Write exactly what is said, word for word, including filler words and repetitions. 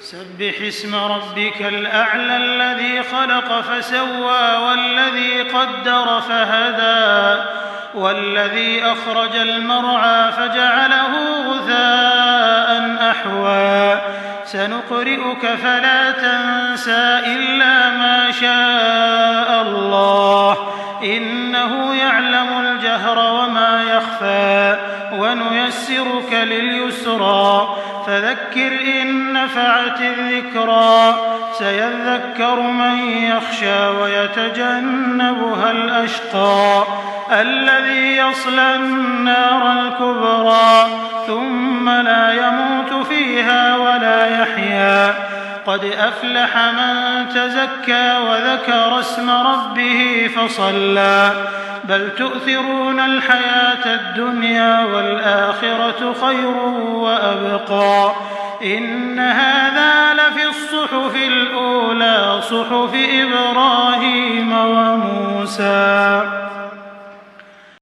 سبح اسم ربك الأعلى الذي خلق فسوى والذي قدر فهدى والذي أخرج المرعى فجعله غثاء أحوى سنقرئك فلا تنسى إلا ما شاء الله إنه يعلم الجهر وما يخفى ونيسرك لليسرى فذكر إن نفعت الذكرى سيذكر من يخشى ويتجنبها الأشقى الذي يصلى النار الكبرى ثم لا يموت فيها ولا يحيا قد أفلح من تزكى وذكر اسم ربه فصلى بل تؤثرون الحياة الدنيا والآخرة خير وأبقى إن هذا لفي الصحف الأولى صحف إبراهيم وموسى.